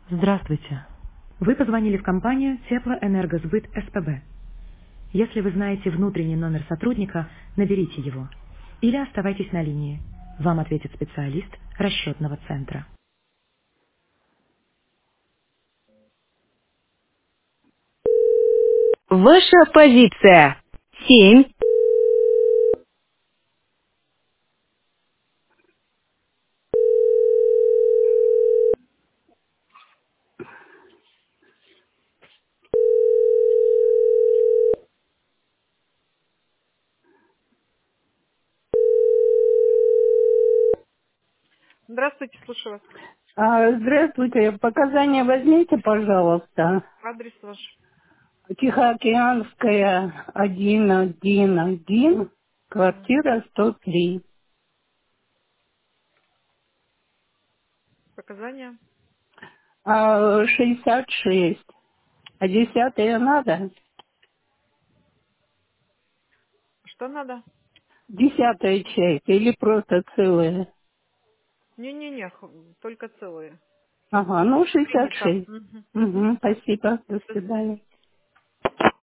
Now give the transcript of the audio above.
Здравствуйте. Вы позвонили в компанию Теплоэнергосбыт СПБ. Если вы знаете внутренний номер сотрудника, наберите его. Или оставайтесь на линии. Вам ответит специалист расчетного центра. Ваша позиция. 7. Здравствуйте, слушаю вас. Здравствуйте. Показания возьмите, пожалуйста. Адрес ваш. Тихоокеанская, 111, Мгм. квартира 103. Показания. 66. А 10 надо? Что надо? 10 часть или просто целая? Не-не-не, только целые. Ага, ну Клиника. 66. Мгм. Мгм. Угу, спасибо. До До свидания.